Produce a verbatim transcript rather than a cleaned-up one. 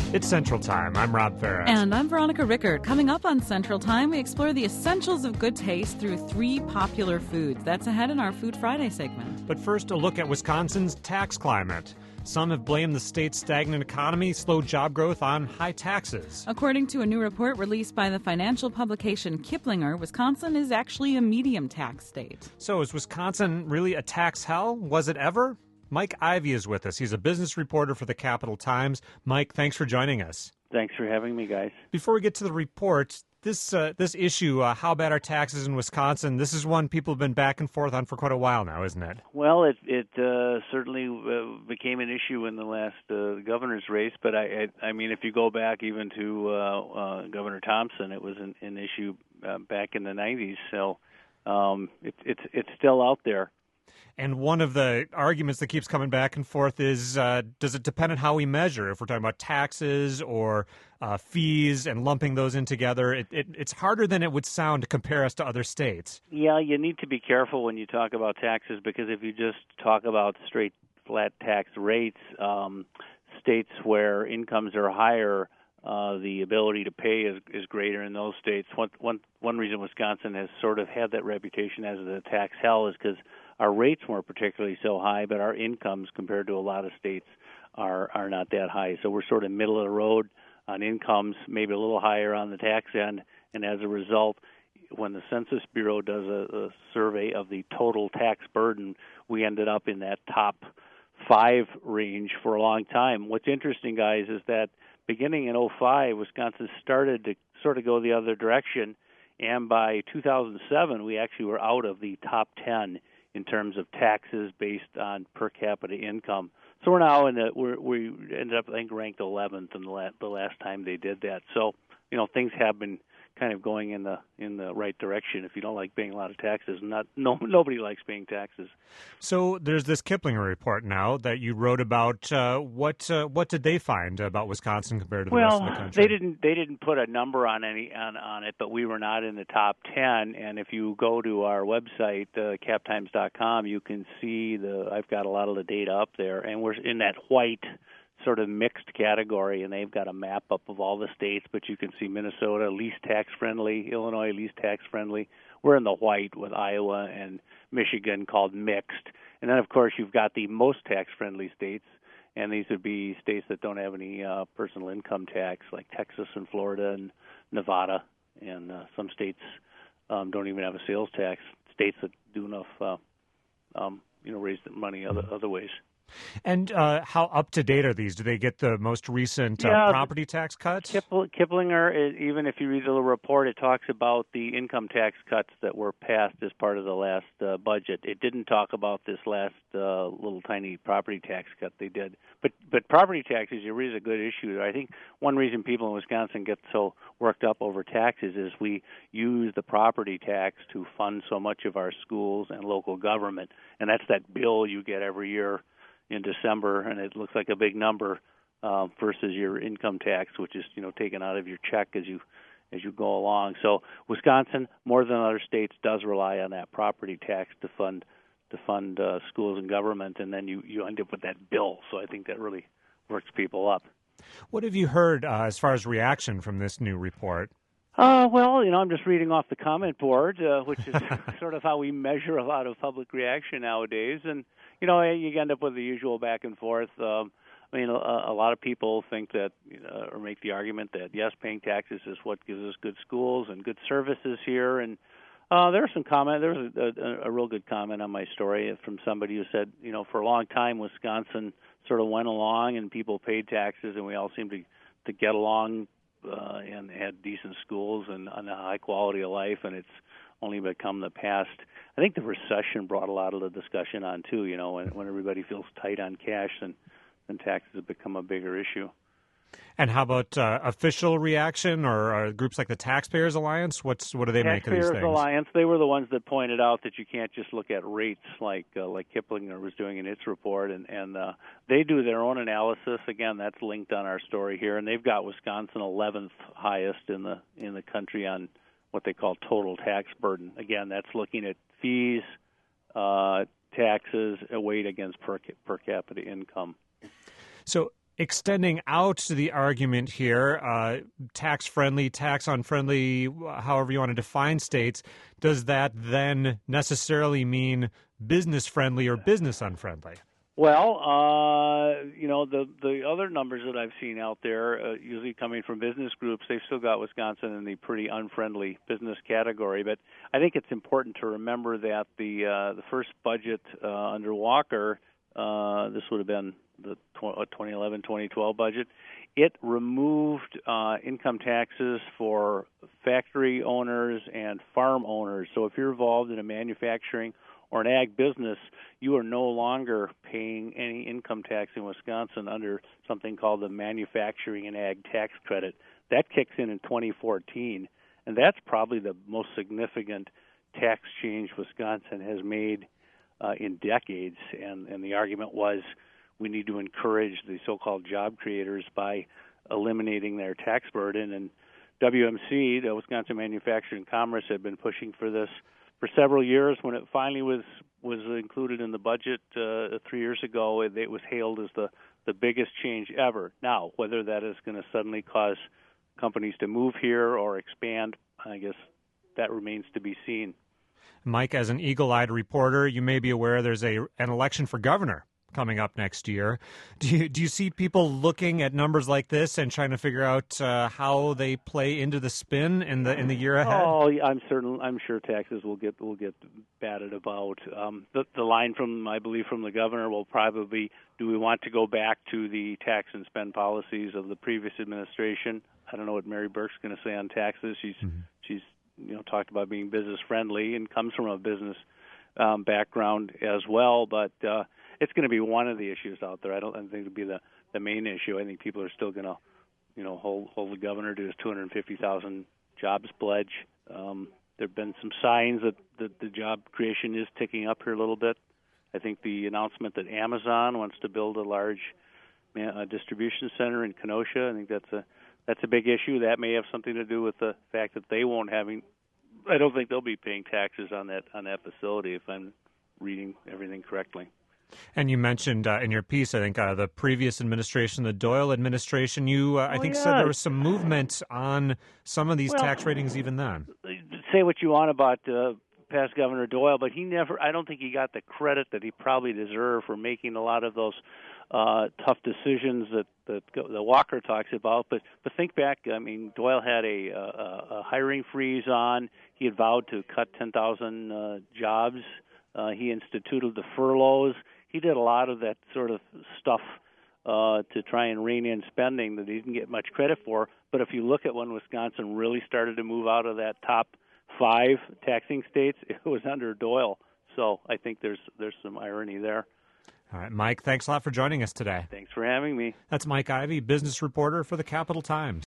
It's Central Time. I'm Rob Ferris. And I'm Veronica Rickert. Coming up on Central Time, we explore the essentials of good taste through three popular foods. That's ahead in our Food Friday segment. But first, a look at Wisconsin's tax climate. Some have blamed the state's stagnant economy, slow job growth on high taxes. According to a new report released by the financial publication Kiplinger, Wisconsin is actually a medium tax state. So is Wisconsin really a tax hell? Was it ever? Mike Ivey is with us. He's a business reporter for the Capital Times. Mike, thanks for joining us. Thanks for having me, guys. Before we get to the report, this uh, this issue, uh, how bad are taxes in Wisconsin, this is one people have been back and forth on for quite a while now, isn't it? Well, it it uh, certainly uh, became an issue in the last uh, governor's race, but I, I I mean, if you go back even to uh, uh, Governor Thompson, it was an, an issue uh, back in the nineties, so um, it, it's it's still out there. And one of the arguments that keeps coming back and forth is, uh, does it depend on how we measure? If we're talking about taxes or uh, fees and lumping those in together, it, it, it's harder than it would sound to compare us to other states. Yeah, you need to be careful when you talk about taxes, because if you just talk about straight flat tax rates, um, states where incomes are higher, uh, the ability to pay is, is greater in those states. One, one, one reason Wisconsin has sort of had that reputation as a tax hell is because our rates weren't particularly so high, but our incomes compared to a lot of states are are not that high. So we're sort of middle of the road on incomes, maybe a little higher on the tax end. And as a result, when the Census Bureau does a, a survey of the total tax burden, we ended up in that top five range for a long time. What's interesting, guys, is that beginning in oh five, Wisconsin started to sort of go the other direction. And by two thousand seven, we actually were out of the top ten in terms of taxes based on per capita income. So we're now in the, we're, we ended up, I think, ranked eleventh in the last, the last time they did that. So, you know, things have been kind of going in the in the right direction. If you don't like paying a lot of taxes, not no nobody likes paying taxes. So there's this Kiplinger report now that you wrote about. Uh, what uh, what did they find about Wisconsin compared to the well, rest of the country? They didn't they didn't put a number on any on, on it, but we were not in the top ten. And if you go to our website, uh, cap times dot com, you can see the I've got a lot of the data up there, and we're in that white sort of mixed category, and they've got a map up of all the states, but you can see Minnesota, least tax-friendly, Illinois, least tax-friendly. We're in the white with Iowa and Michigan called mixed. And then, of course, you've got the most tax-friendly states, and these would be states that don't have any uh, personal income tax, like Texas and Florida and Nevada, and uh, some states um, don't even have a sales tax, states that do enough, uh, um, you know, raise the money other, other ways. And uh, how up-to-date are these? Do they get the most recent uh, yeah, property tax cuts? Kipl- Kiplinger, even if you read the little report, it talks about the income tax cuts that were passed as part of the last uh, budget. It didn't talk about this last uh, little tiny property tax cut they did. But but property taxes, you raise a good issue. I think one reason people in Wisconsin get so worked up over taxes is we use the property tax to fund so much of our schools and local government. And that's that bill you get every year in December, and it looks like a big number uh, versus your income tax, which is you know taken out of your check as you as you go along. So Wisconsin, more than other states, does rely on that property tax to fund to fund uh, schools and government, and then you, you end up with that bill. So I think that really works people up. What have you heard uh, as far as reaction from this new report? Uh, well, you know, I'm just reading off the comment board, uh, which is sort of how we measure a lot of public reaction nowadays. And, you know, you end up with the usual back and forth. Um, I mean, a, a lot of people think that, you know, or make the argument that, yes, paying taxes is what gives us good schools and good services here. And uh, there was some comment, there was a, a, a real good comment on my story from somebody who said, you know, for a long time, Wisconsin sort of went along and people paid taxes and we all seemed to, to get along Uh, and had decent schools and, and a high quality of life, and it's only become the past. I think the recession brought a lot of the discussion on, too, you know, when, when everybody feels tight on cash, then, then taxes have become a bigger issue. And how about uh, official reaction or uh, groups like the Taxpayers Alliance? What's What do they make of these things? Taxpayers Alliance, they were the ones that pointed out that you can't just look at rates like uh, like Kiplinger was doing in its report, and, and uh, they do their own analysis. Again, that's linked on our story here, and they've got Wisconsin eleventh highest in the in the country on what they call total tax burden. Again, that's looking at fees, uh, taxes, weighed against per per capita income. So Extending out to the argument here, uh, tax-friendly, tax-unfriendly, however you want to define states, does that then necessarily mean business-friendly or business-unfriendly? Well, uh, you know, the the other numbers that I've seen out there, uh, usually coming from business groups, they've still got Wisconsin in the pretty unfriendly business category. But I think it's important to remember that the uh, the first budget uh, under Walker, uh, this would have been the twenty eleven twenty twelve budget, it removed uh, income taxes for factory owners and farm owners. So if you're involved in a manufacturing or an ag business, you are no longer paying any income tax in Wisconsin under something called the Manufacturing and Ag Tax Credit. That kicks in in twenty fourteen, and that's probably the most significant tax change Wisconsin has made uh, in decades. And, and the argument was we need to encourage the so-called job creators by eliminating their tax burden. And W M C, the Wisconsin Manufacturing and Commerce, had been pushing for this for several years. When it finally was was included in the budget uh, three years ago, it, it was hailed as the, the biggest change ever. Now, whether that is going to suddenly cause companies to move here or expand, I guess that remains to be seen. Mike, as an eagle-eyed reporter, you may be aware there's a an election for governor coming up next year. Do you, do you see people looking at numbers like this and trying to figure out uh, how they play into the spin in the in the year ahead? Oh, I'm certain. I'm sure taxes will get will get batted about. Um, the, the line from I believe from the governor will probably be: do we want to go back to the tax and spend policies of the previous administration? I don't know what Mary Burke's going to say on taxes. She's mm-hmm. she's you know talked about being business friendly and comes from a business um, background as well, but. Uh, It's going to be one of the issues out there. I don't think it'll be the, the main issue. I think people are still going to, you know, hold hold the governor to his two hundred fifty thousand jobs pledge. Um, there have been some signs that the, the job creation is ticking up here a little bit. I think the announcement that Amazon wants to build a large uh, distribution center in Kenosha, I think that's a that's a big issue. That may have something to do with the fact that they won't having. I don't think they'll be paying taxes on that on that facility if I'm reading everything correctly. And you mentioned uh, in your piece, I think, uh, the previous administration, the Doyle administration, you, uh, I oh, think, yeah. said there was some movement on some of these well, tax ratings even then. Say what you want about uh, past Governor Doyle, but he never, I don't think he got the credit that he probably deserved for making a lot of those uh, tough decisions that, that, that Walker talks about. But, but think back, I mean, Doyle had a, a, a hiring freeze on. He had vowed to cut ten thousand uh, jobs. Uh, he instituted the furloughs. He did a lot of that sort of stuff uh, to try and rein in spending that he didn't get much credit for. But if you look at when Wisconsin really started to move out of that top five taxing states, it was under Doyle. So I think there's there's some irony there. All right, Mike, thanks a lot for joining us today. Thanks for having me. That's Mike Ivey, business reporter for the Capital Times.